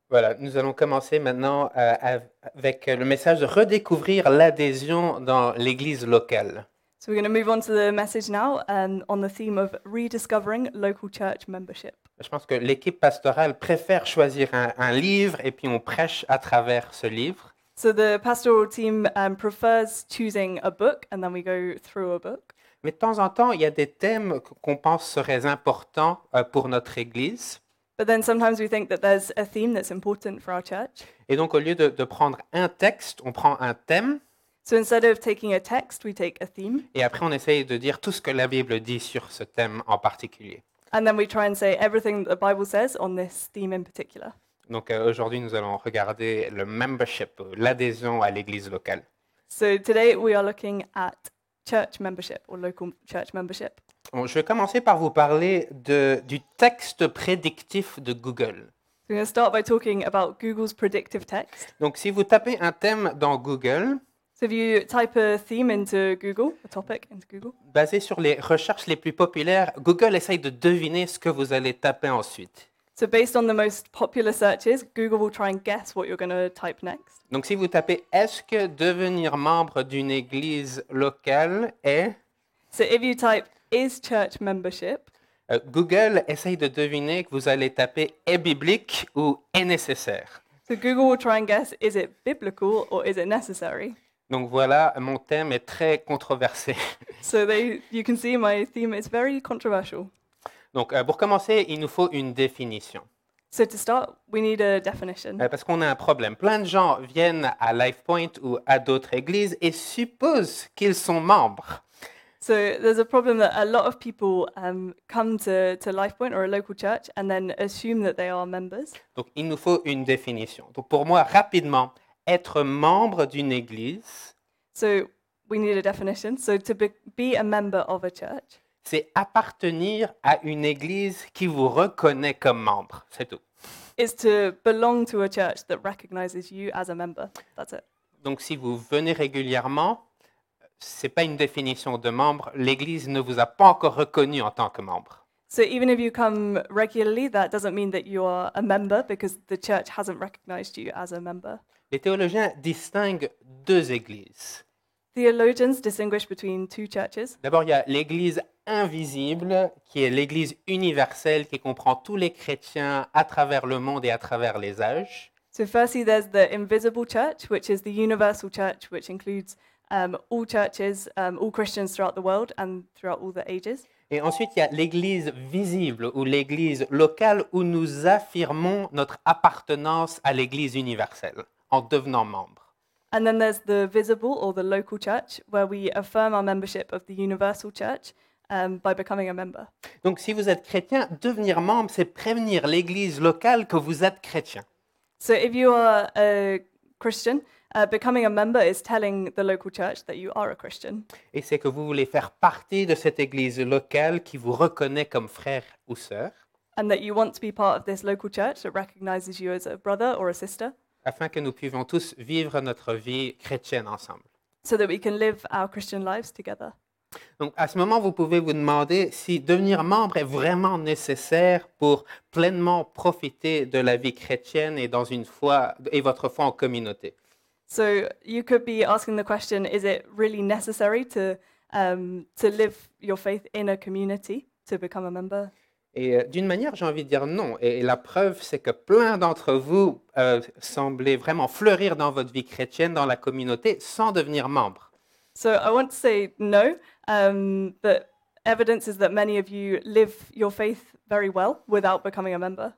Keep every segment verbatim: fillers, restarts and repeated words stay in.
Voilà, nous allons commencer maintenant euh, av- avec le message de redécouvrir l'adhésion dans l'Église locale. So we're going to move on to the message now um, on the theme of rediscovering local church membership. Je pense que l'équipe pastorale préfère choisir un, un livre et puis on prêche à travers ce livre. So the pastoral team um, prefers choosing a book and then we go through a book. Mais de temps en temps, il y a des thèmes qu'on pense seraient importants euh, pour notre Église. But then sometimes we think that there's a theme that's important for our church. Et donc, au lieu de, de prendre un texte, on prend un thème So instead of taking a text, we take a theme. et après on essaye de dire tout ce que la Bible dit sur ce thème en particulier. And then we try and say everything that the Bible says on this theme in particular. Donc euh, aujourd'hui, nous allons regarder le membership, l'adhésion à l'Église locale. So today we are looking at church membership or local church membership. Bon, je vais commencer par vous parler de, du texte prédictif de Google. So we're going to start by talking about Google's predictive text. Donc, si vous tapez un thème dans Google, So if you type a theme into Google, a topic into Google, basé sur les recherches les plus populaires, Google essaye de deviner ce que vous allez taper ensuite. so based on the most popular searches, Google will try and guess what you're going to type next. Donc, si vous tapez « Est-ce que devenir membre d'une église locale est So if you type is church membership, » euh, Google essaye de deviner que vous allez taper « Est biblique » ou « Est nécessaire ». so Google will try and guess is it biblical or is it necessary. Donc voilà, mon thème est très controversé. So they, you can see my theme is very controversial. Donc, euh, pour commencer, il nous faut une définition. So to start, we need a definition. Euh, parce qu'on a un problème. Plein de gens viennent à LifePoint ou à d'autres églises et supposent qu'ils sont membres. So there's a problem that a lot of people um, come to, to LifePoint or a local church and then assume that they are members. Donc, il nous faut une définition. Donc, pour moi, rapidement, être membre d'une église, So we need a definition. So to be, be a member of a church, c'est appartenir à une église qui vous reconnaît comme membre. C'est tout. is to belong to a church that recognizes you as a member. That's it. Donc, si vous venez régulièrement, c'est pas une définition de membre. L'église ne vous a pas encore reconnu en tant que membre. So even if you come regularly, that doesn't mean that you are a member because the church hasn't recognized you as a member. Les théologiens distinguent deux églises. Theologians distinguish between two churches. D'abord, il y a l'Église invisible, qui est l'Église universelle qui comprend tous les chrétiens à travers le monde et à travers les âges. So firstly, there's the invisible church, which is the universal church, which includes um, all churches, um, all Christians throughout the world and throughout all the ages. Et ensuite, il y a l'Église visible ou l'Église locale où nous affirmons notre appartenance à l'Église universelle en devenant membre. And then there's the visible or the local church, where we affirm our membership of the universal church um, by becoming a member. Donc, si vous êtes chrétien, devenir membre, c'est prévenir l'Église locale que vous êtes chrétien. So if you are a Christian, uh, becoming a member is telling the local church that you are a Christian. Et c'est que vous voulez faire partie de cette Église locale qui vous reconnaît comme frère ou sœur, And that you want to be part of this local church that recognizes you as a brother or a sister, afin que nous puissions tous vivre notre vie chrétienne ensemble. so that we can live our Christian lives together. Donc, à ce moment, vous pouvez vous demander si devenir membre est vraiment nécessaire pour pleinement profiter de la vie chrétienne et dans une foi et votre foi en communauté. So you could be asking the question, is it really necessary to, um, to live your faith in a community to become a member? Et euh, d'une manière, j'ai envie de dire non. Et, et la preuve, c'est que plein d'entre vous euh, semblez vraiment fleurir dans votre vie chrétienne, dans la communauté, sans devenir membre. So I want to say no, um, but evidence is that many of you live your faith very well without becoming a member.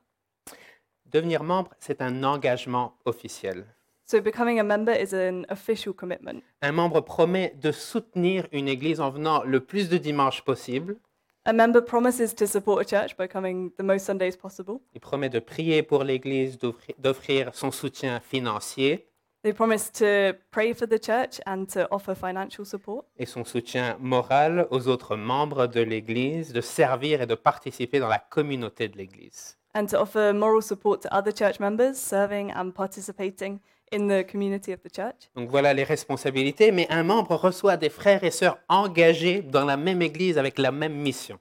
Devenir membre, c'est un engagement officiel. So becoming a member is an official commitment. Un membre promet de soutenir une église en venant le plus de dimanches possible. A member promises to support a church by coming the most Sundays possible. Il promet de prier pour l'église, d'offrir, d'offrir son soutien financier They promise to pray for the church and to offer financial support et son soutien moral aux autres membres de l'église, de servir et de participer dans la communauté de l'église. and to offer moral support to other church members, serving and participating in the community of the church. Donc voilà les responsabilités, mais un membre reçoit des frères et sœurs engagés dans la même église avec la même mission.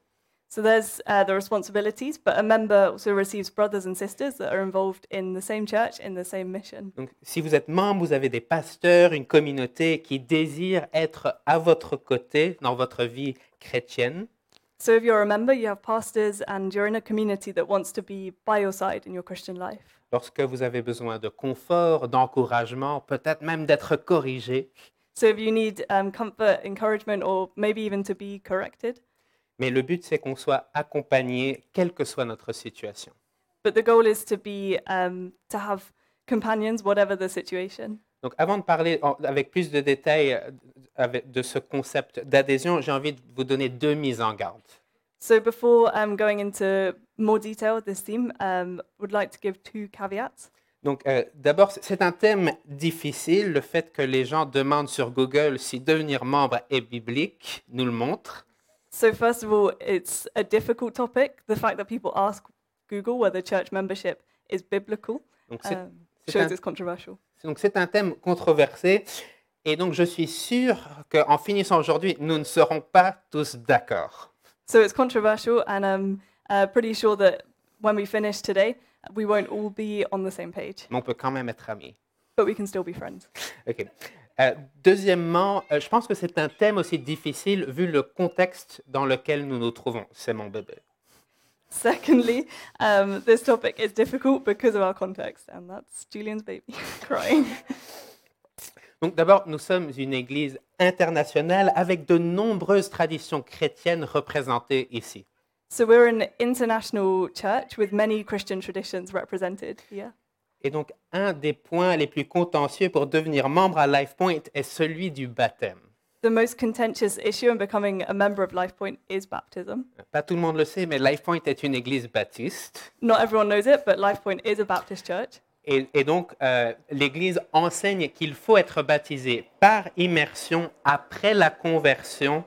So there's uh, the responsibilities, but a member also receives brothers and sisters that are involved in the same church, in the same mission. Donc, si vous êtes membre, vous avez des pasteurs, une communauté qui désire être à votre côté dans votre vie chrétienne. So if you're a member, you have pastors and you're in a community that wants to be by your side in your Christian life. Lorsque vous avez besoin de confort, d'encouragement, peut-être même d'être corrigé. So if you need um, comfort, encouragement, or maybe even to be corrected. Mais le but, c'est qu'on soit accompagné, quelle que soit notre situation. But the goal is to be, um, to have companions, whatever the situation. Donc, avant de parler en- avec plus de détails euh, avec- de ce concept d'adhésion, j'ai envie de vous donner deux mises en garde. So before um, going into more detail with this theme, um, would like to give two caveats. Donc, euh, d'abord, c- c'est un thème difficile. Le fait que les gens demandent sur Google si devenir membre est biblique nous le montre. So first of all, it's a difficult topic. The fact that people ask Google whether church membership is biblical Donc, c'est um, c'est shows un, it's controversial. donc, c'est un thème controversé. Et donc, je suis sûr qu'en finissant aujourd'hui, nous ne serons pas tous d'accord. So it's controversial, and I'm uh, pretty sure that when we finish today, we won't all be on the same page, Mais on peut quand même être amis. but we can still be friends. OK. Euh, deuxièmement, euh, je pense que c'est un thème aussi difficile vu le contexte dans lequel nous nous trouvons. C'est mon bébé. Secondly, um, this topic is difficult because of our context, and that's Julian's baby crying. Donc d'abord, nous sommes une église internationale avec de nombreuses traditions chrétiennes représentées ici. So we're an international church with many Christian traditions represented here. Et donc, un des points les plus contentieux pour devenir membre à LifePoint est celui du baptême. The most contentious issue in becoming a member of LifePoint is baptism. Pas tout le monde le sait, mais LifePoint est une église baptiste. Not everyone knows it, but LifePoint is a Baptist church. Et, et donc, euh, l'Église enseigne qu'il faut être baptisé par immersion après la conversion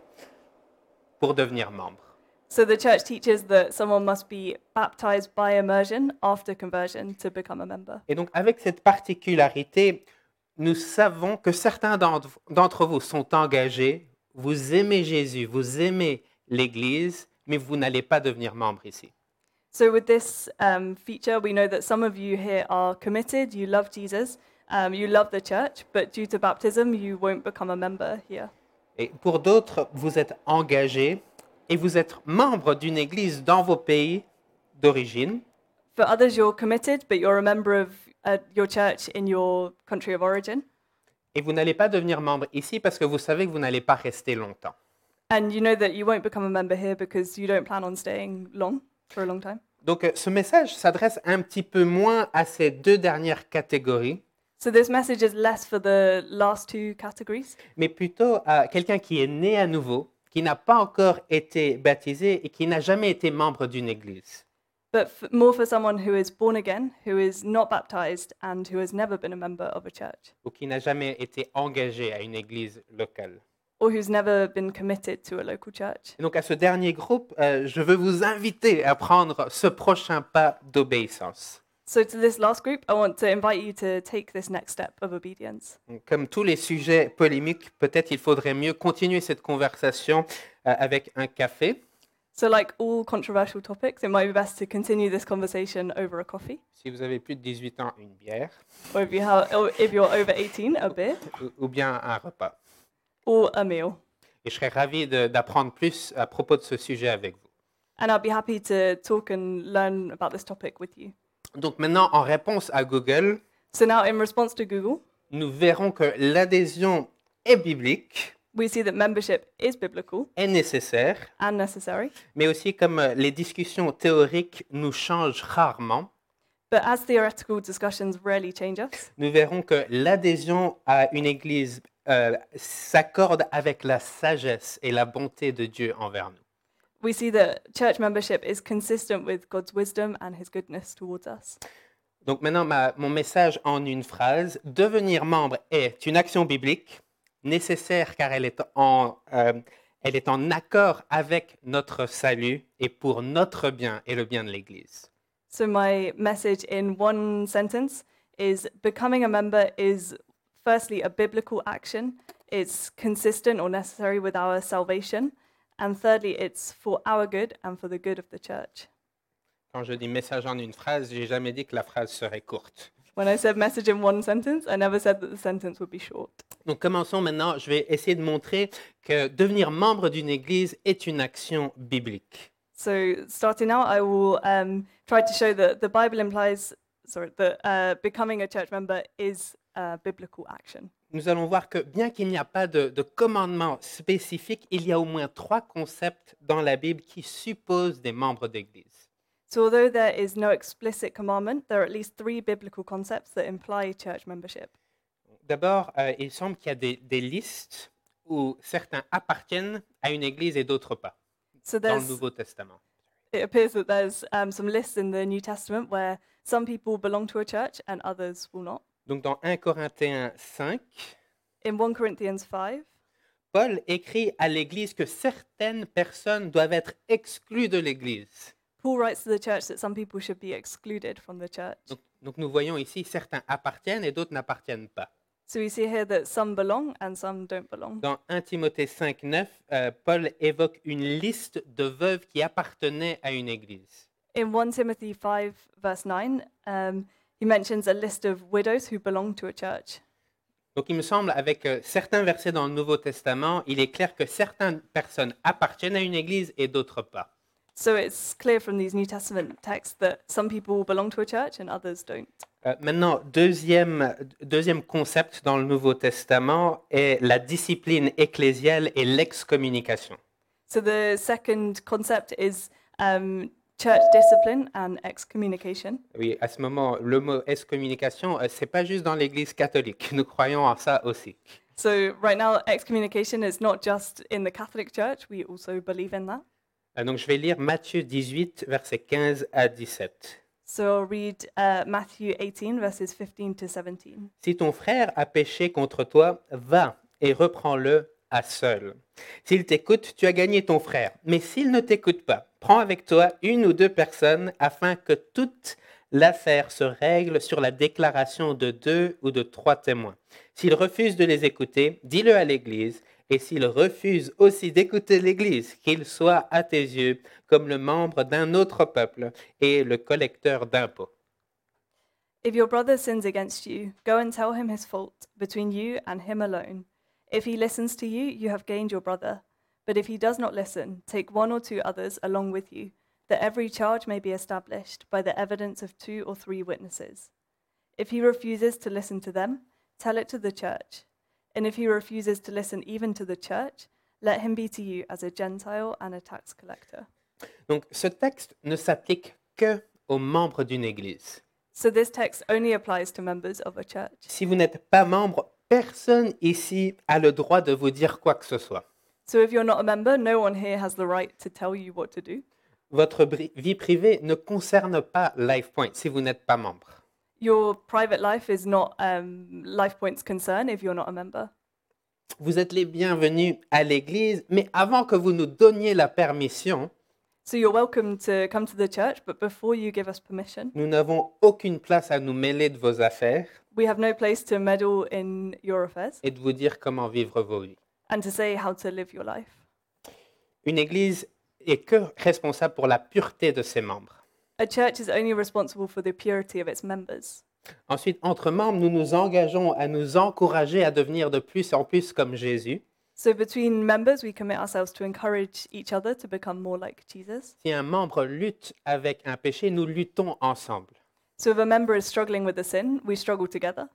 pour devenir membre. So the church teaches that someone must be baptized by immersion after conversion to become a member. Et donc, avec cette particularité, nous savons que certains d'entre d'entre vous sont engagés, vous aimez Jésus, vous aimez l'Église, mais vous n'allez pas devenir membre ici. So with this um, feature, we know that some of you here are committed, you love Jesus, um, you love the church, but due to baptism, you won't become a member here. Et pour d'autres, vous êtes engagés et vous êtes membre d'une Église dans vos pays d'origine. For others, you're committed, but you're a member of uh, your church in your country of origin. Et vous n'allez pas devenir membre ici parce que vous savez que vous n'allez pas rester longtemps. And you know that you won't become a member here because you don't plan on staying long, for a long time. Donc, euh, ce message s'adresse un petit peu moins à ces deux dernières catégories, So this message is less for the last two categories, mais plutôt à quelqu'un qui est né à nouveau, qui n'a pas encore été baptisé et qui n'a jamais été membre d'une église. but f- more for someone who is born again, who is not baptized, and who has never been a member of a church, Ou qui n'a jamais été engagé à une église locale. or who's never been committed to a local church. Et donc, à ce dernier groupe, euh, je veux vous inviter à prendre ce prochain pas d'obéissance. So to this last group, I want to invite you to take this next step of obedience. Donc, comme tous les sujets polémiques, peut-être il faudrait mieux continuer cette conversation euh, avec un café. So like all controversial topics, it might be best to continue this conversation over a coffee, Si vous avez plus de dix-huit ans, une bière or if, you have, or if you're over eighteen, a beer, ou, ou bien un repas. or a meal. Et je serais ravi de- d'apprendre plus à propos de ce sujet avec vous. And I'll be happy to talk and learn about this topic with you. Donc maintenant, en réponse à Google, So now in response to Google, nous verrons que l'adhésion est biblique, we see that membership is biblical est nécessaire, and necessary. mais aussi comme euh, les discussions théoriques nous changent rarement, But as theoretical discussions rarely change us, nous verrons que l'adhésion à une église euh, s'accorde avec la sagesse et la bonté de Dieu envers nous. we see that church membership is consistent with God's wisdom and his goodness towards us. Donc maintenant, ma- mon message en une phrase, devenir membre est une action biblique nécessaire car elle est en, euh, elle est en accord avec notre salut et pour notre bien et le bien de l'Église. So my message in one sentence is becoming a member is firstly a biblical action. It's consistent or necessary with our salvation And thirdly, it's for our good and for the good of the church. Quand je dis message en une phrase, j'ai jamais dit que la phrase serait courte. When I said message in one sentence, I never said that the sentence would be short. Donc commençons maintenant. Je vais essayer de montrer que devenir membre d'une église est une action biblique. So starting now, I will um, try to show that the Bible implies, sorry, that uh, becoming a church member is uh, biblical action. Nous allons voir que bien qu'il n'y a pas de, de commandement spécifique, il y a au moins trois concepts dans la Bible qui supposent des membres d'église. So although there is no explicit commandment, there are at least three biblical concepts that imply church membership. D'abord, euh, il semble qu'il y a des, des listes où certains appartiennent à une église et d'autres pas, So dans le there's, Nouveau Testament. it appears that there's um, some lists in the New Testament where some people belong to a church and others will not. Donc dans un Corinthiens cinq, In First Corinthians five, Paul écrit à l'église que certaines personnes doivent être exclues de l'église. Paul writes to the church that some people should be excluded from the church. Donc, donc nous voyons ici, certains appartiennent et d'autres n'appartiennent pas. So we see here that some belong and some don't belong. Dans un Timothée cinq, neuf, euh, Paul évoque une liste de veuves qui appartenaient à une église. In First Timothy five, verse nine, um, he mentions a list of widows who belong to a church. Donc il me semble, avec euh, certains versets dans le Nouveau Testament, il est clair que certaines personnes appartiennent à une église et d'autres pas. So it's clear from these New Testament texts that some people belong to a church and others don't. Euh, maintenant, deuxième, deuxième concept dans le Nouveau Testament est la discipline ecclésiale et l'excommunication. So the second concept is um, church discipline and excommunication. Oui, à ce moment, le mot excommunication, euh, c'est pas juste dans l'Église catholique. Nous croyons en ça aussi. So right now, excommunication is not just in the Catholic Church, we also believe in that. Euh, donc je vais lire Matthieu dix-huit, versets quinze à dix-sept. So I'll read uh, Matthew eighteen, verses fifteen to seventeen. Si ton frère a péché contre toi, va et reprends-le à seul. S'il t'écoute, tu as gagné ton frère. Mais s'il ne t'écoute pas, prends avec toi une ou deux personnes afin que toute l'affaire se règle sur la déclaration de deux ou de trois témoins. S'il refuse de les écouter, dis-le à l'Église. Et s'il refuse aussi d'écouter l'Église, qu'il soit à tes yeux comme le membre d'un autre peuple et le collecteur d'impôts. If your brother sins against you, go and tell him his fault between you and him alone. If he listens to you, you have gained your brother. But if he does not listen, take one or two others along with you, that every charge may be established by the evidence of two or three witnesses. If he refuses to listen to them, tell it to the church. And if he refuses to listen even to the church, let him be to you as a Gentile and a tax collector. Donc ce texte ne s'applique que aux membres d'une église. So this text only applies to members of a church. Si vous n'êtes pas membre, personne ici a le droit de vous dire quoi que ce soit. So if you're not a member, no one here has the right to tell you what to do. Votre bri- vie privée ne concerne pas LifePoint si vous n'êtes pas membre. Your private life is not um, LifePoint's concern if you're not a member. Vous êtes les bienvenus à l'église, mais avant que vous nous donniez la permission, So you're welcome to come to the church, but before you give us permission, nous n'avons aucune place à nous mêler de vos affaires we have no place to meddle in your affairs et de vous dire comment vivre vos vies. and to say how to live your life. Une église est que responsable pour la pureté de ses membres. A church is only responsible for the purity of its members. Ensuite, entre membres, nous nous engageons à nous encourager à devenir de plus en plus comme Jésus. So between members, we commit ourselves to encourage each other to become more like Jesus. Si un membre lutte avec un péché, nous luttons ensemble. So if a member is struggling with a sin, we struggle together.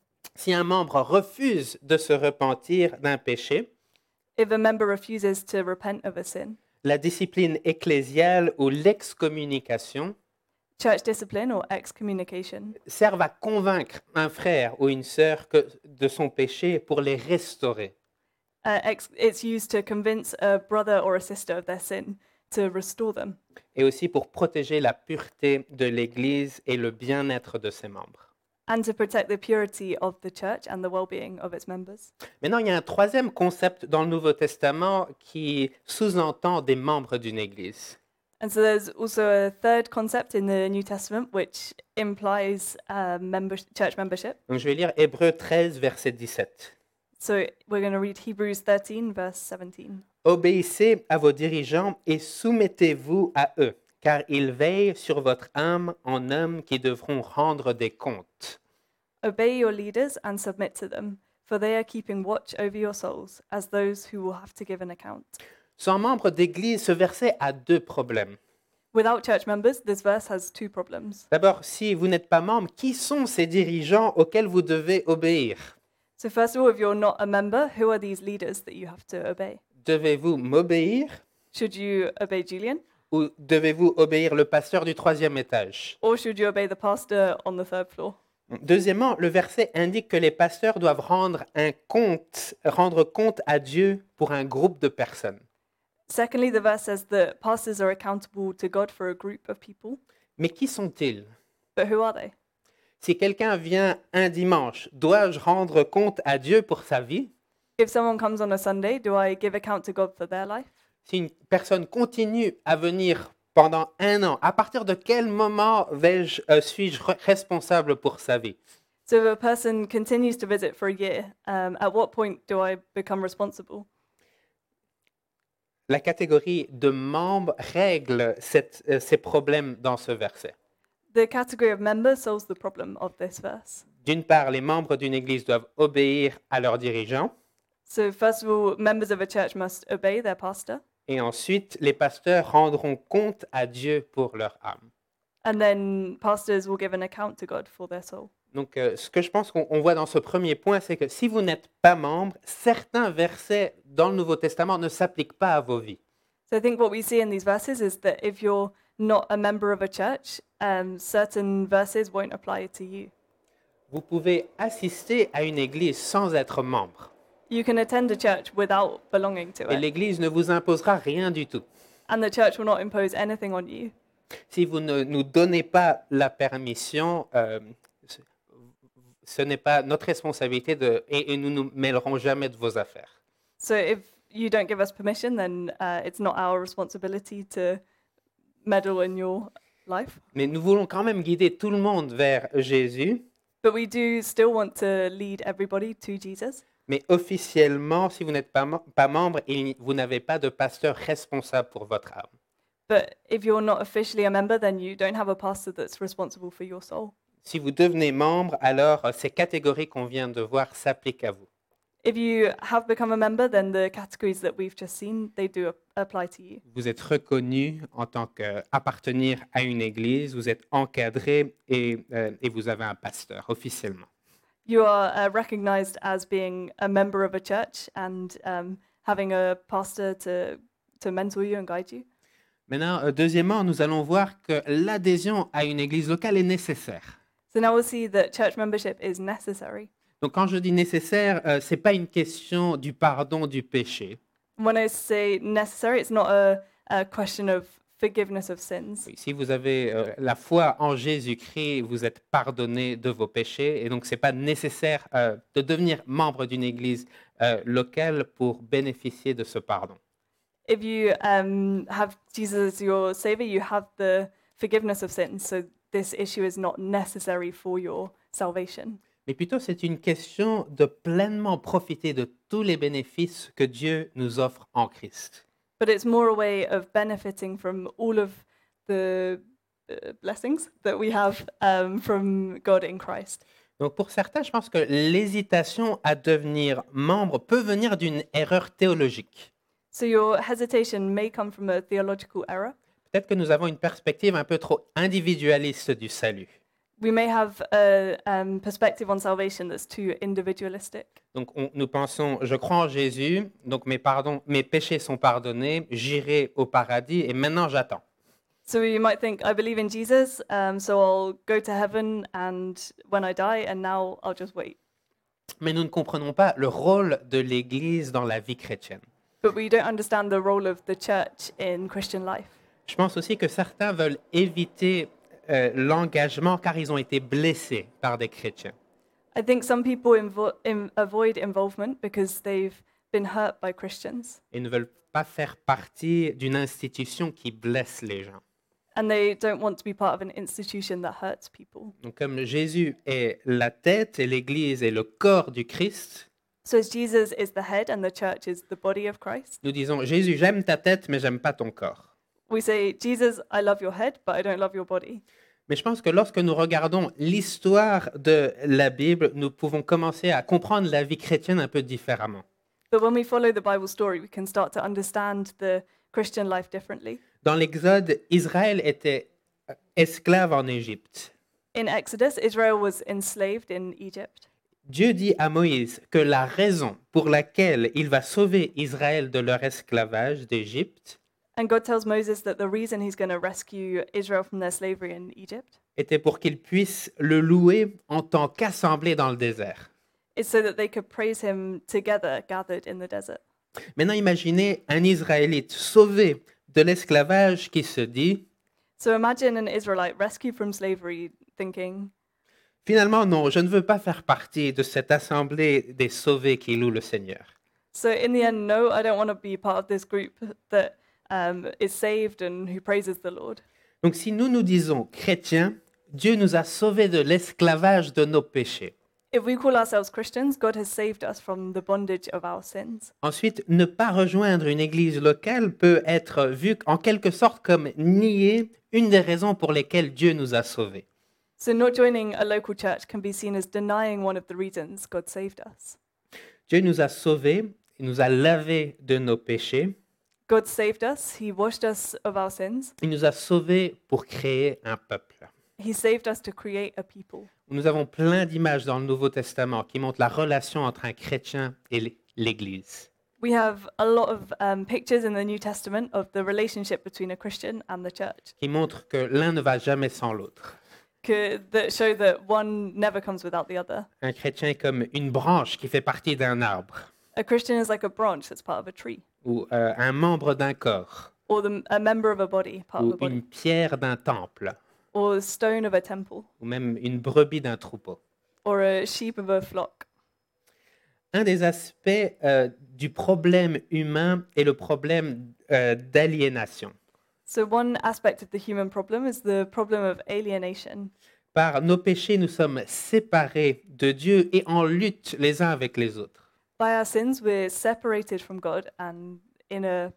Si un membre refuse de se repentir d'un péché, If a member refuses to repent of a sin, la discipline ecclésiale ou l'excommunication church discipline or excommunication servent à convaincre un frère ou une sœur que- de son péché pour les restaurer. Uh, ex- it's used to convince a brother or a sister of their sin to restore them, Et aussi pour protéger la pureté de l'Église et le bien-être de ses membres. and to protect the purity of the church and the well-being of its members. Maintenant, il y a un troisième concept dans le Nouveau Testament qui sous-entend des membres d'une Église. And so there's also a third concept in the New Testament which implies uh, member- church membership. Donc, je vais lire Hébreux treize, verset dix-sept. So we're going to read Hebrews thirteen, verse seventeen. Obéissez à vos dirigeants et soumettez-vous à eux, car ils veillent sur votre âme en hommes qui devront rendre des comptes. Obey your leaders and submit to them, for they are keeping watch over your souls as those who will have to give an account. Sans membre d'Église, ce verset a deux problèmes. Without church members, this verse has two problems. D'abord, si vous n'êtes pas membre, qui sont ces dirigeants auxquels vous devez obéir? So, first of all, if you're not a member, who are these leaders that you have to obey? Devez-vous m'obéir Should you obey Julian, ou devez-vous obéir le pasteur du troisième étage? or should you obey the pastor on the third floor? Deuxièmement, le verset indique que les pasteurs doivent rendre un compte, rendre compte à Dieu pour un groupe de personnes. Secondly, the verse says that pastors are accountable to God for a group of people. Mais qui sont-ils? But who are they? Si quelqu'un vient un dimanche, dois-je rendre compte à Dieu pour sa vie? If someone comes on a Sunday, do I give account to God for their life? Si une personne continue à venir pendant un an, à partir de quel moment vais-je, euh, suis-je re- responsable pour sa vie? So if a person continues to visit for a year, um, at what point do I become responsible? La catégorie de membres règle cette- euh, ces problèmes dans ce verset. The category of members solves the problem of this verse. D'une part, les membres d'une église doivent obéir à leurs dirigeants, So first of all, members of a church must obey their pastor, et ensuite, les pasteurs rendront compte à Dieu pour leur âme. and then pastors will give an account to God for their soul. Donc, euh, ce que je pense qu'on on voit dans ce premier point, c'est que si vous n'êtes pas membre, certains versets dans le Nouveau Testament ne s'appliquent pas à vos vies. So I think what we see in these verses is that if you're not a member of a church, um, certain verses won't apply to you. Vous pouvez assister à une église sans être membre, You can attend a church without belonging to et it, l'église ne vous imposera rien du tout. and the church will not impose anything on you. Si vous ne nous donnez pas la permission, euh, ce- ce n'est pas notre responsabilité de, et, et nous ne nous mêlerons jamais de vos affaires. So if you don't give us permission, then uh, it's not our responsibility to meddle in your life. Mais nous voulons quand même guider tout le monde vers Jésus, But we do still want to lead everybody to Jesus. mais officiellement, si vous n'êtes pas, mem- pas membre, il n'y- vous n'avez pas de pasteur responsable pour votre âme. But if you're not officially a member, then you don't have a pastor that's responsible for your soul. Si vous devenez membre, alors euh, ces catégories qu'on vient de voir s'appliquent à vous. If you have become a member, then the categories that we've just seen, they do ap- apply to you. Vous êtes reconnu en tant qu'appartenir à une église, vous êtes encadré et, euh, et vous avez un pasteur officiellement. You are uh, recognized as being a member of a church and um, having a pastor to, to mentor you and guide you. Maintenant, euh, deuxièmement, nous allons voir que l'adhésion à une église locale est nécessaire. So now we'll see that church membership is necessary. Donc, quand je dis nécessaire, euh, ce n'est pas une question du pardon du péché. When I say necessary, it's not a, a question of forgiveness of sins. Oui, si vous avez euh, la foi en Jésus-Christ, vous êtes pardonné de vos péchés. Et donc, ce n'est pas nécessaire euh, de devenir membre d'une église euh, locale pour bénéficier de ce pardon. If you um, have Jesus as your savior, you have the forgiveness of sins. So this issue is not necessary for your salvation. Mais plutôt, c'est une question de pleinement profiter de tous les bénéfices que Dieu nous offre en Christ. But it's more a way of benefiting from all of the uh, blessings that we have um, from God in Christ. Donc, pour certains, je pense que l'hésitation à devenir membre peut venir d'une erreur théologique. So your hesitation may come from a theological error. Peut-être que nous avons une perspective un peu trop individualiste du salut. We may have a um, perspective on salvation that's too individualistic. Donc, on- nous pensons, je crois en Jésus, donc mes, pardons, mes péchés sont pardonnés, j'irai au paradis et maintenant j'attends. So you might think, I believe in Jesus, um, so I'll go to heaven, and when I die, and now I'll just wait. Mais nous ne comprenons pas le rôle de l'Église dans la vie chrétienne. But we don't understand the role of the church in Christian life. Je pense aussi que certains veulent éviter euh, l'engagement car ils ont été blessés par des chrétiens. I think some people invo- in- avoid involvement because they've been hurt by Christians, Et ne veulent pas faire partie d'une institution qui blesse les gens. and they don't want to be part of an institution that hurts people. Donc comme Jésus est la tête et l'Église est le corps du Christ, So as Jesus is the head and the church is the body of Christ, nous disons, Jésus, j'aime ta tête, mais j'aime pas ton corps. we say, Jesus, I love your head, but I don't love your body. Mais je pense que lorsque nous regardons l'histoire de la Bible, nous pouvons commencer à comprendre la vie chrétienne un peu différemment. But when we follow the Bible story, we can start to understand the Christian life differently. Dans l'Exode, Israël était esclave en Égypte. In Exodus, Israel was enslaved in Egypt. Dieu dit à Moïse que la raison pour laquelle il va sauver Israël de leur esclavage d'Égypte And God tells Moses that the reason he's going to rescue Israel from their slavery in Egypt était pour qu'il puisse le louer en tant qu'assemblée dans le désert. is so that they could praise him together, gathered in the desert. Maintenant, imaginez un Israélite sauvé de l'esclavage qui se dit So imagine an Israelite rescued from slavery thinking, finalement, non, je ne veux pas faire partie de cette assemblée des sauvés qui louent le Seigneur. so in the end, no, I don't want to be part of this group that um, is saved and who praises the Lord. Donc, si nous nous disons chrétiens, Dieu nous a sauvés de l'esclavage de nos péchés. If we call ourselves Christians, God has saved us from the bondage of our sins. Ensuite, ne pas rejoindre une église locale peut être vu en quelque sorte comme nier une des raisons pour lesquelles Dieu nous a sauvés. So not joining a local church can be seen as denying one of the reasons God saved us. Dieu nous a sauvés, il nous a lavés de nos péchés, God saved us, he washed us of our sins. il nous a sauvés pour créer un peuple. He saved us to create a people. Nous avons plein d'images dans le Nouveau Testament qui montrent la relation entre un chrétien et l'Église. We have a lot of um, pictures in the New Testament of the relationship between a Christian and the church, Qui montrent que l'un ne va jamais sans l'autre. que, that show that one never comes without the other. Un chrétien est comme une branche qui fait partie d'un arbre A Christian is like a branch that's part of a tree, ou euh, un membre d'un corps or the, a member of a body, part of ou a body, une pierre d'un temple or a stone of a temple, ou même une brebis d'un troupeau. or a sheep of a flock. Un des aspects euh, du problème humain est le problème euh, d'aliénation. So one aspect of the human problem is the problem of alienation. Par nos péchés, nous sommes séparés de Dieu et en lutte les uns avec les autres. By our sins, we're separated from God and in a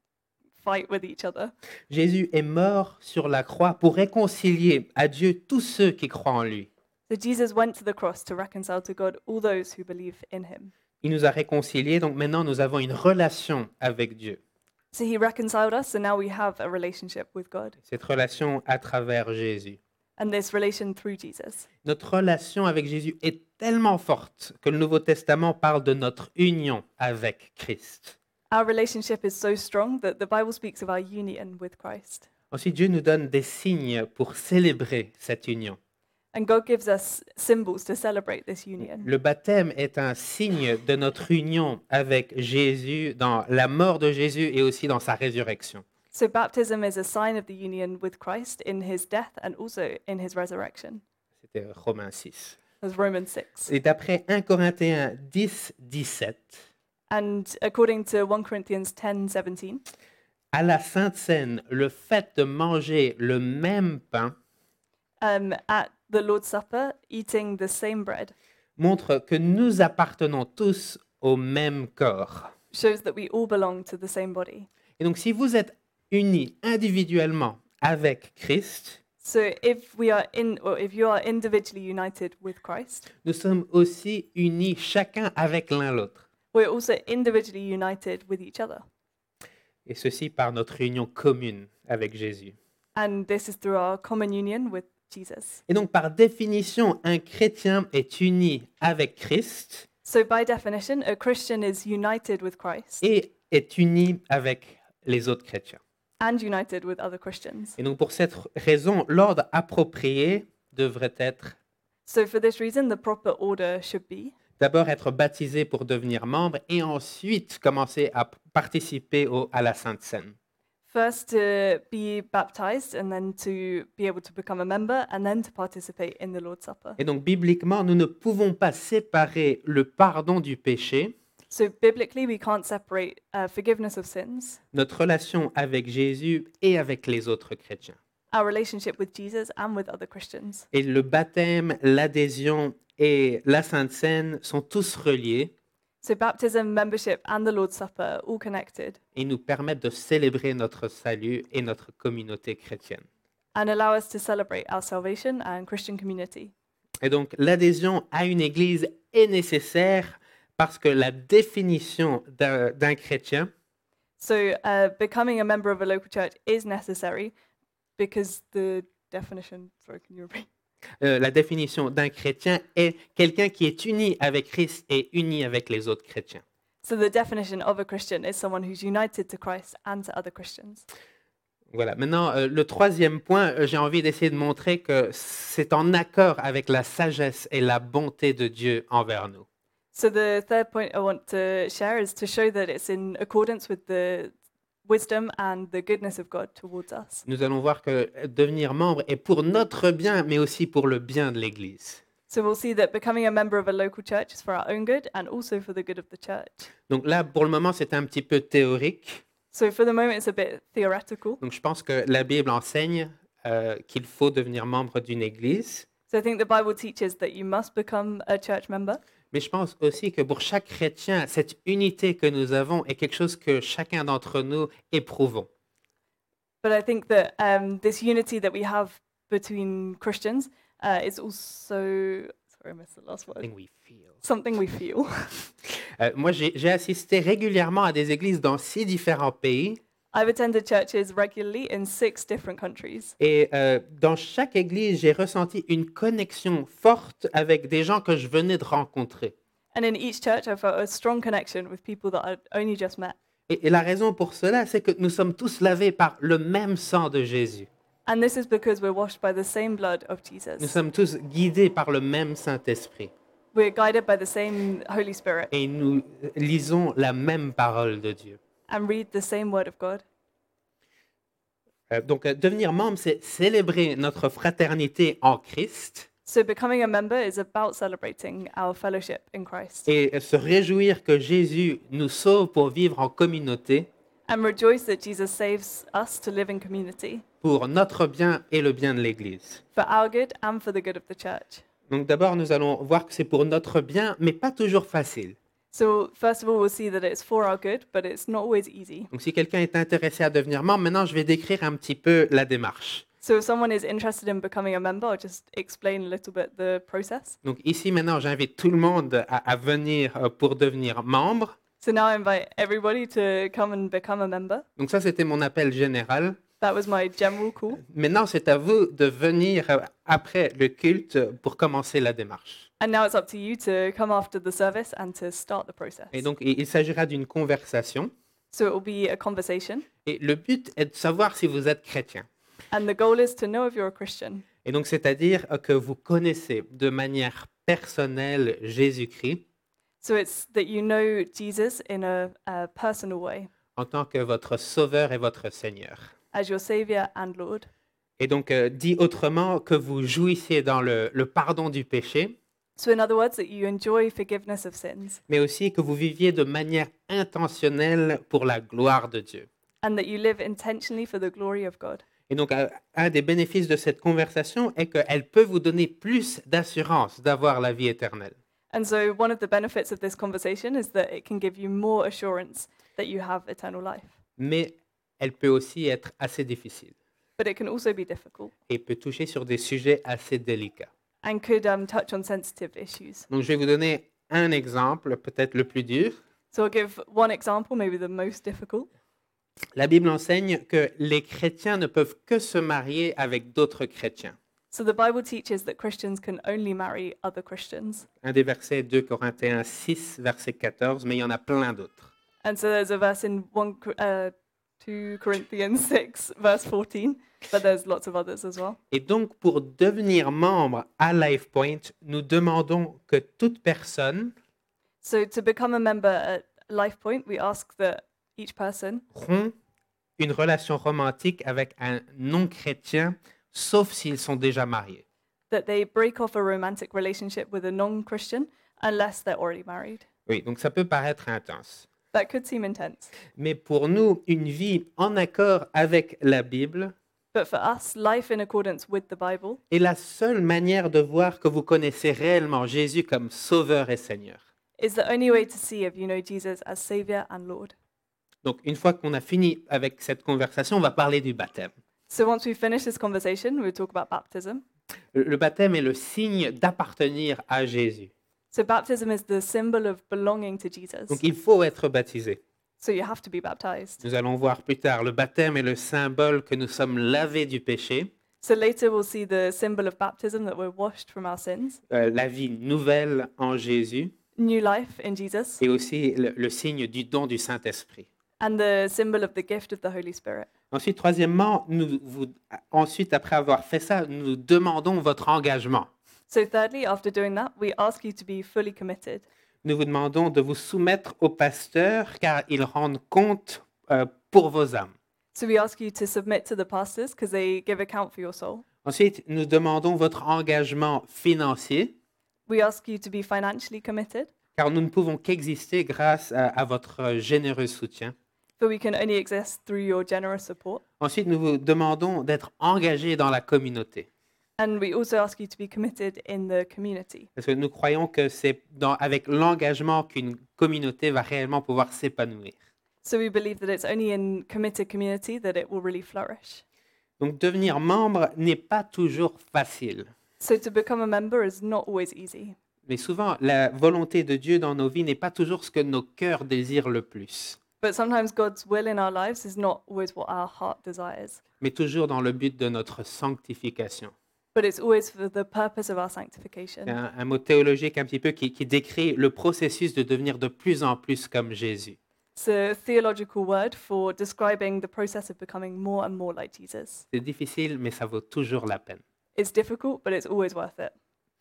fight with each other. Jésus est mort sur la croix pour réconcilier à Dieu tous ceux qui croient en lui. So Jesus went to the cross to reconcile to God all those who believe in him. Il nous a réconciliés, donc maintenant nous avons une relation avec Dieu. So he reconciled us, so now we have a relationship with God. Cette relation à travers Jésus. And this relation through Jesus. Notre relation avec Jésus est tellement forte que le Nouveau Testament parle de notre union avec Christ. Our relationship is so strong that the Bible speaks of our union with Christ. Ensuite, Dieu nous donne des signes pour célébrer cette union. And God gives us symbols to celebrate this union. Le baptême est un signe de notre union avec Jésus dans la mort de Jésus et aussi dans sa résurrection. So baptism is a sign of the union with Christ in his death and also in his resurrection. C'était Romains six. That's Romans six. Et d'après un Corinthiens dix, dix-sept, And according to First Corinthians ten seventeen, à la Sainte Seine, le fait de manger le même pain um, at the Lord's Supper, eating the same bread, montre que nous appartenons tous au même corps. shows that we all belong to the same body. Et donc, si vous êtes unis individuellement avec Christ, So if we are in, or if you are individually united with Christ, nous sommes aussi unis chacun avec l'un l'autre. we're also individually united with each other. Et ceci par notre union commune avec Jésus. And this is through our common union with Jesus. Et donc, par définition, un chrétien est uni avec Christ So by definition, a Christian is united with Christ et est uni avec les autres chrétiens. and united with other Christians. Et donc, pour cette raison, l'ordre approprié devrait être So for this reason, the proper order should be d'abord être baptisé pour devenir membre et ensuite commencer à participer au, à la Sainte Seine. first to be baptized and then to be able to become a member and then to participate in the Lord's Supper. Et donc, bibliquement, nous ne pouvons pas séparer le pardon du péché, So biblically, we can't separate uh, forgiveness of sins, notre relation avec Jésus et avec les autres chrétiens. our relationship with Jesus and with other Christians. Et le baptême, l'adhésion et la Sainte Seine sont tous reliés. So baptism, membership, and the Lord's Supper are all connected et nous permettent de célébrer notre salut et notre communauté chrétienne. and allow us to celebrate our salvation and Christian community. Et donc, l'adhésion à une église est nécessaire parce que la définition d'un, d'un chrétien, So uh, becoming a member of a local church is necessary because the definition, sorry, can you repeat? euh, la définition d'un chrétien est quelqu'un qui est uni avec Christ et uni avec les autres chrétiens. So the definition of a Christian is someone who's united to Christ and to other Christians. Voilà. Maintenant, euh, le troisième point, euh, j'ai envie d'essayer de montrer que c'est en accord avec la sagesse et la bonté de Dieu envers nous. So the third point I want to share is to show that it's in accordance with the wisdom and the goodness of God towards us. Nous allons voir que devenir membre est pour notre bien, mais aussi pour le bien de l'Église. So we'll see that becoming a member of a local church is for our own good and also for the good of the church. Donc là, pour le moment, c'est un petit peu théorique. So for the moment, it's a bit theoretical. Donc je pense que la Bible enseigne euh, qu'il faut devenir membre d'une Église. So I think the Bible teaches that you must become a church member. Mais je pense aussi que pour chaque chrétien, cette unité que nous avons est quelque chose que chacun d'entre nous éprouvons. But I think that um, this unity that we have between Christians uh, is also, sorry, I missed the last word, Something we feel. something we feel. Euh, moi, j'ai j'ai assisté régulièrement à des églises dans six différents pays. I've attended churches regularly in six different countries. Et euh, dans chaque église, j'ai ressenti une connexion forte avec des gens que je venais de rencontrer. And in each church, I felt a strong connection with people that I'd only just met. Et, et la raison pour cela, c'est que nous sommes tous lavés par le même sang de Jésus. And this is because we're washed by the same blood of Nous Jesus. sommes tous guidés par le même Saint-Esprit. We're guided by the same Holy Spirit Et nous lisons la même parole de Dieu. and read the same word of God. Euh, donc, euh, devenir membre, c'est célébrer notre fraternité en Christ So becoming a member is about celebrating our fellowship in Christ et euh, se réjouir que Jésus nous sauve pour vivre en communauté and rejoice that Jesus saves us to live in community pour notre bien et le bien de l'Église. for our good and for the good of the church. Donc d'abord, nous allons voir que c'est pour notre bien, mais pas toujours facile. So first of all, we'll see that it's for our good, but it's not always easy. Donc si quelqu'un est intéressé à devenir membre, maintenant je vais décrire un petit peu la démarche. So if someone is interested in becoming a member, I'll just explain a little bit the process. Donc ici maintenant, j'invite tout le monde à, à venir euh, pour devenir membre. So now I invite everybody to come and become a member. Donc ça, c'était mon appel général. That was my general call. Maintenant, c'est à vous de venir euh, après le culte pour commencer la démarche. And now it's up to you to come after the service and to start the process. Et donc, il il s'agira d'une conversation. So it will be a conversation. Et le but est de savoir si vous êtes chrétien. And the goal is to know if you're a Christian. Et donc, c'est-à-dire euh, que vous connaissez de manière personnelle Jésus-Christ So it's that you know Jesus in a, a personal way en tant que votre Sauveur et votre Seigneur. as your Savior and Lord. Et donc, euh, dit autrement, que vous jouissiez dans le, le pardon du péché, So in other words, that you enjoy forgiveness of sins mais aussi que vous viviez de manière intentionnelle pour la gloire de Dieu. and that you live intentionally for the glory of God. Et donc, euh, un des bénéfices de cette conversation est qu'elle peut vous donner plus d'assurance d'avoir la vie éternelle. And so one of the benefits of this conversation is that it can give you more assurance that you have eternal life. Mais elle peut aussi être assez difficile But it can also be difficult et peut toucher sur des sujets assez délicats. and could um, touch on sensitive issues. Donc, je vais vous donner un exemple, peut-être le plus dur. So I'll give one example, maybe the most difficult. La Bible enseigne que les chrétiens ne peuvent que se marier avec d'autres chrétiens. So the Bible teaches that Christians can only marry other Christians. Un des versets deux Corinthiens six, verset quatorze, mais il y en a plein d'autres. And so there's a verse in one, Cor- uh, two Corinthians six, verse fourteen, but there's lots of others as well. Et donc, pour devenir membre à LifePoint, nous demandons que toute personne So to become a member at LifePoint, we ask that each person rompt une relation romantique avec un non-chrétien, sauf s'ils sont déjà mariés. that they break off a romantic relationship with a non-Christian unless they're already married. Oui, donc ça peut paraître intense. That could seem intense. Mais pour nous, une vie en accord avec la Bible But for us, life in accordance with the Bible est la seule manière de voir que vous connaissez réellement Jésus comme Sauveur et Seigneur. is the only way to see if you know Jesus as Savior and Lord. Donc, une fois qu'on a fini avec cette conversation, on va parler du baptême. So once we finish this conversation, we'll talk about baptism. Le, le baptême est le signe d'appartenir à Jésus. So baptism is the symbol of belonging to Jesus. Donc, il faut être baptisé. So you have to be baptized. Nous allons voir plus tard, le baptême est le symbole que nous sommes lavés du péché, So later we'll see the symbol of baptism that we're washed from our sins, euh, la vie nouvelle en Jésus, new life in Jesus, et aussi le, le signe du don du Saint-Esprit. and the symbol of the gift of the Holy Spirit. Ensuite, troisièmement, nous, vous, ensuite, après avoir fait ça, nous demandons votre engagement. So thirdly, after doing that, we ask you to be fully committed. Nous vous demandons de vous soumettre au pasteur car ils rendent compte euh, pour vos âmes. So we ask you to submit to the pastors because they give account for your soul. Ensuite, nous demandons votre engagement financier We ask you to be financially committed, car nous ne pouvons qu'exister grâce à, à votre généreux soutien. for we can only exist through your generous support. Ensuite, nous vous demandons d'être engagés dans la communauté And we also ask you to be committed in the community, parce que nous croyons que c'est dans- avec l'engagement qu'une communauté va réellement pouvoir s'épanouir. so we believe that it's only in committed community that it will really flourish. Donc, devenir membre n'est pas toujours facile. So to become a member is not always easy, Mais souvent, la volonté de Dieu dans nos vies n'est pas toujours ce que nos cœurs désirent le plus, but sometimes God's will in our lives is not always what our heart desires, mais toujours dans le but de notre sanctification. but it's always for the purpose of our sanctification. C'est un, un mot théologique un petit peu qui, qui décrit le processus de devenir de plus en plus comme Jésus. It's a theological word for describing the process of becoming more and more like Jesus. C'est difficile, mais ça vaut toujours la peine. It's difficult, but it's always worth it.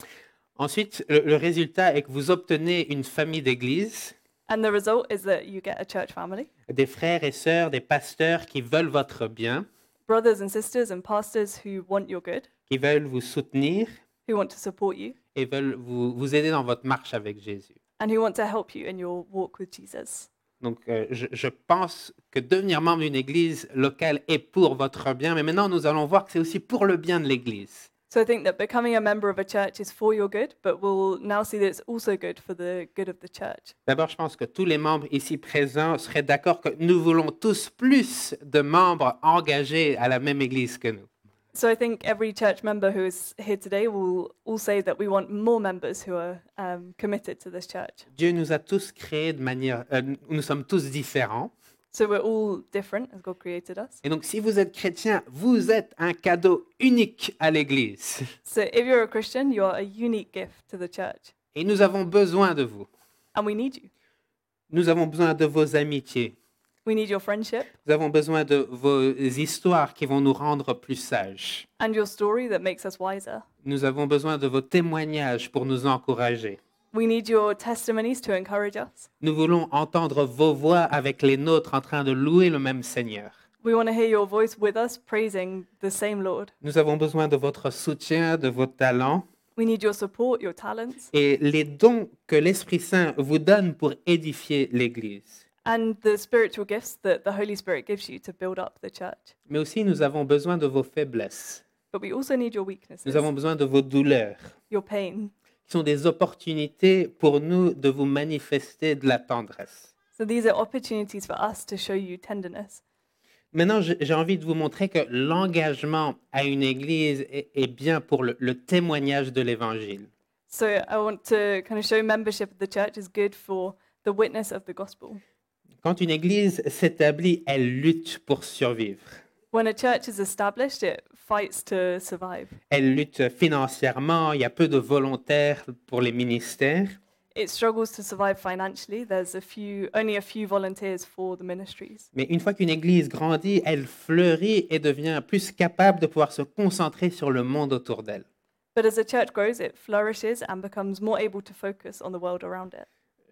Ensuite, le, le résultat est que vous obtenez une famille d'église, And the result is that you get a church family, des frères et sœurs, des pasteurs qui veulent votre bien, brothers and sisters and pastors who want your good, qui veulent vous soutenir who want to support you, et veulent vous, vous aider dans votre marche avec Jésus. and who want to help you in your walk with Jesus. Donc, euh, je, je pense que devenir membre d'une église locale est pour votre bien, mais maintenant nous allons voir que c'est aussi pour le bien de l'église. So I think that becoming a member of a church is for your good, but we'll now see that it's also good for the good of the church. D'abord, je pense que tous les membres ici présents seraient d'accord que nous voulons tous plus de membres engagés à la même église que nous. So I think every church member who is here today will all say that we want more members who are um, committed to this church. Dieu nous a tous créés de manière... euh, nous sommes tous différents. So we're all different as God created us. Et donc, si vous êtes chrétien, vous êtes un cadeau unique à l'église. So if you're a Christian, you are a unique gift to the church, Et nous avons besoin de vous. and we need you. Nous avons besoin de vos amitiés. We need your friendship Nous avons besoin de vos histoires qui vont nous rendre plus sages. and your story that makes us wiser. Nous avons besoin de vos témoignages pour nous encourager. We need your testimonies to encourage us. Nous voulons entendre vos voix avec les nôtres en train de louer le même Seigneur. We want to hear your voice with us praising the same Lord. Nous avons besoin de votre soutien, de vos talents We need your support, your talents, et les dons que l'Esprit Saint vous donne pour édifier l'Église. and the spiritual gifts that the Holy Spirit gives you to build up the church. Mais aussi, nous avons besoin de vos faiblesses. But we also need your weaknesses, Nous avons besoin de vos douleurs, your pain. qui sont des opportunités pour nous de vous manifester de la tendresse. So these are opportunities for us to show you tenderness. Maintenant, j'ai j'ai envie de vous montrer que l'engagement à une Église est, est bien pour le, le témoignage de l'Évangile. So I want to kind of show membership of the church is good for the witness of the gospel. Quand une Église s'établit, elle lutte pour survivre. When a church is established, it fights to survive. Elle lutte financièrement, il y a peu de volontaires pour les ministères. It struggles to survive financially. There's a few, only a few volunteers for the ministries. Mais une fois qu'une Église grandit, elle fleurit et devient plus capable de pouvoir se concentrer sur le monde autour d'elle. But as a church grows, it flourishes and becomes more able to focus on the world around it.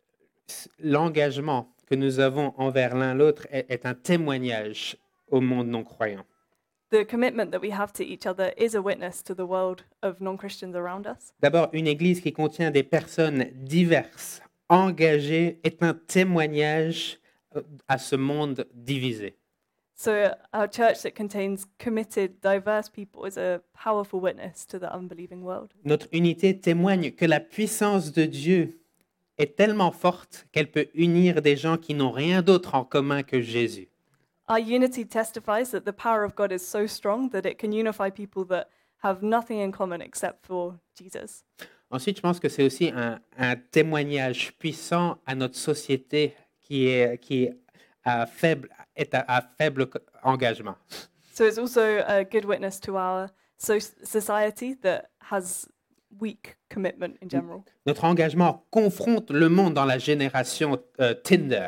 L'engagement que nous avons envers l'un l'autre est, est un témoignage au monde non-croyant. The commitment that we have to each other is a witness to the world of non-Christians around us. D'abord, une Église qui contient des personnes diverses, engagées, est un témoignage euh, à ce monde divisé. So our church that contains committed, diverse people is a powerful witness to the unbelieving world. Notre unité témoigne que la puissance de Dieu est tellement forte qu'elle peut unir des gens qui n'ont rien d'autre en commun que Jésus. Our unity testifies that the power of God is so strong that it can unify people that have nothing in common except for Jesus. Ensuite, je pense que c'est aussi un, un témoignage puissant à notre société qui est, qui est à faible, est à, à faible co- engagement. So it's also a good witness to our so- society that has weak commitment in general. Notre engagement confronte le monde dans la génération euh, Tinder.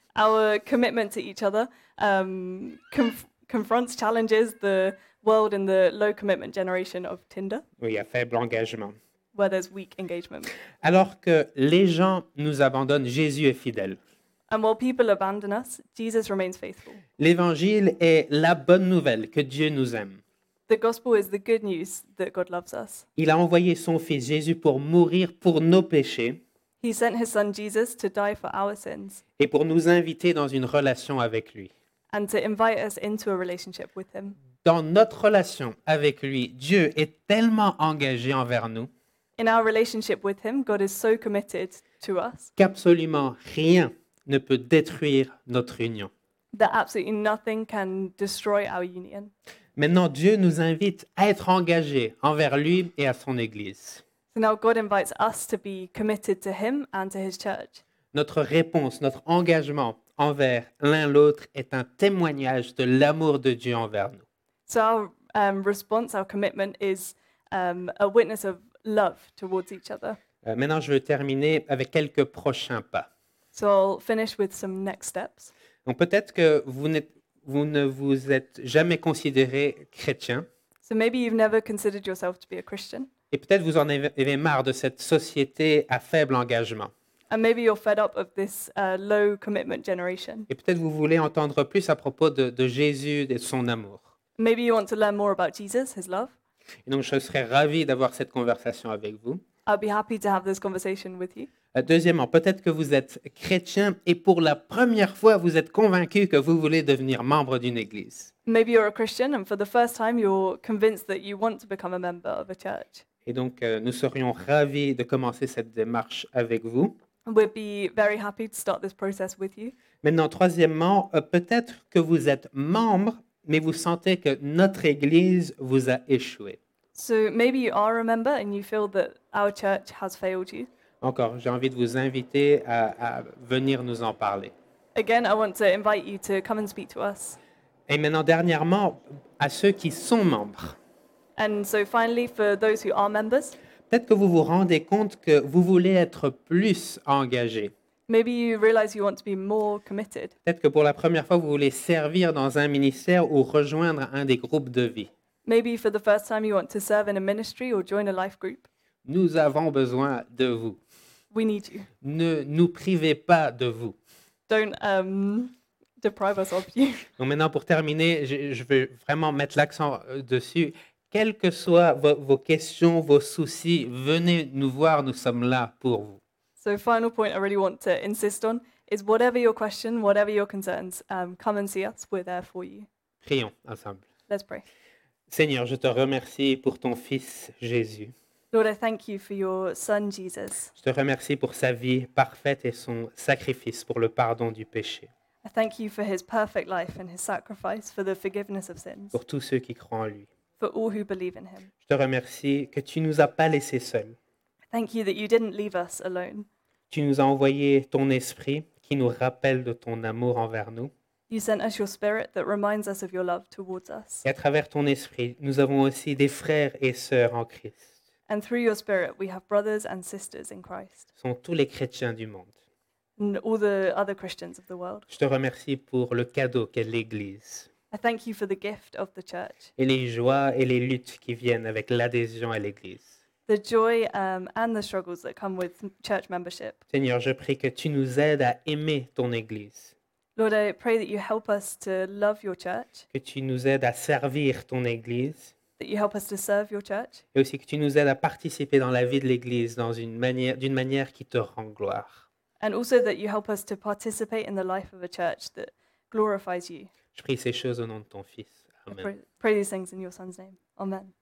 Our commitment to each other um, conf- confronts, challenges the world in the low commitment generation of Tinder, Oui, à faible engagement. where there's weak engagement. Alors que les gens nous abandonnent, Jésus est fidèle. And while people abandon us, Jesus remains faithful. L'évangile est la bonne nouvelle que Dieu nous aime. The gospel is the good news that God loves us. Il a envoyé son Fils Jésus pour mourir pour nos péchés He sent his son Jesus to die for our sins et pour nous inviter dans une relation avec lui. and to invite us into a relationship with him. Dans notre relation avec lui, Dieu est tellement engagé envers nous In our relationship with him, God is so committed to us qu'absolument rien ne peut détruire notre union. that absolutely nothing can destroy our union. Maintenant, Dieu nous invite à être engagés envers lui et à son Église. So now God invites us to be committed to him and to his church. Notre réponse, notre engagement envers l'un l'autre est un témoignage de l'amour de Dieu envers nous. So our um, response, our commitment is um, a witness of love towards each other. Euh, maintenant, je veux terminer avec quelques prochains pas. So I'll finish with some next steps. Donc peut-être que vous, n'êtes- vous ne vous êtes jamais considéré chrétien So maybe you've never considered yourself to be a Christian, et peut-être vous en avez avez marre de cette société à faible engagement. and maybe you're fed up of this uh, low commitment generation. Et peut-être vous voulez entendre plus à propos de, de Jésus et de son amour. Maybe you want to learn more about Jesus, his love. Et donc je serais ravi d'avoir cette conversation avec vous. I'll be happy to have this conversation with you. Euh, Deuxièmement, peut-être que vous êtes chrétien et pour la première fois, vous êtes convaincu que vous voulez devenir membre d'une église. Maybe you're a Christian, and for the first time, you're convinced that you want to become a member of a church. Et donc, euh, nous serions ravis de commencer cette démarche avec vous. We'd be very happy to start this process with you. Maintenant, troisièmement, euh, peut-être que vous êtes membre, mais vous sentez que notre église vous a échoué. So maybe you are a member and you feel that our church has failed you. Encore, j'ai envie de vous inviter à, à venir nous en parler. Again, I want to invite you to come and speak to us. Et maintenant, dernièrement, à ceux qui sont membres, And so finally, for those who are members, peut-être que vous vous rendez compte que vous voulez être plus engagés. maybe you realize you want to be more committed. Peut-être que pour la première fois, vous voulez servir dans un ministère ou rejoindre un des groupes de vie. Maybe for the first time you want to serve in a ministry or join a life group. Nous avons besoin de vous. We need you. Ne nous privez pas de vous. Don't um, deprive us of you. Donc maintenant, pour terminer, je, je veux vraiment mettre l'accent euh, dessus. Quelles que soient vos, vos questions, vos soucis, venez nous voir, nous sommes là pour vous. So final point I really want to insist on is whatever your question, whatever your concerns, um, come and see us. We're there for you. Prions ensemble. Let's pray. Seigneur, je te remercie pour ton Fils Jésus. Lord, I thank you for your son, Jesus. Je te remercie pour sa vie parfaite et son sacrifice pour le pardon du péché. I thank you for his perfect life and his sacrifice for the forgiveness of sins, Pour tous ceux qui croient en lui. for all who believe in him. Je te remercie que tu nous as pas laissés seuls. Thank you that you didn't leave us alone. Tu nous as envoyé ton esprit qui nous rappelle de ton amour envers nous. You sent us your spirit that reminds us of your love towards us. Et à travers ton esprit, nous avons aussi des frères et sœurs en Christ. And through your spirit, we have brothers and sisters in Christ Ce sont tous les chrétiens du monde. and all the other Christians of the world. Je te remercie pour le cadeau qu'est l'Église I thank you for the gift of the church, et les joies et les luttes qui viennent avec l'adhésion à l'Église. the joy um, and the struggles that come with church membership. Seigneur, je prie que tu nous aides à aimer ton Église, Lord, I pray that you help us to love your church, que tu nous aides à servir ton Église that you help us to serve your church, et aussi que tu nous aides à participer dans la vie de l'Église dans une manière, d'une manière qui te rend gloire. and also that you help us to participate in the life of a church that glorifies you. Je prie ces choses au nom de ton Fils. I Amen. pray, pray these things in your son's name. Amen.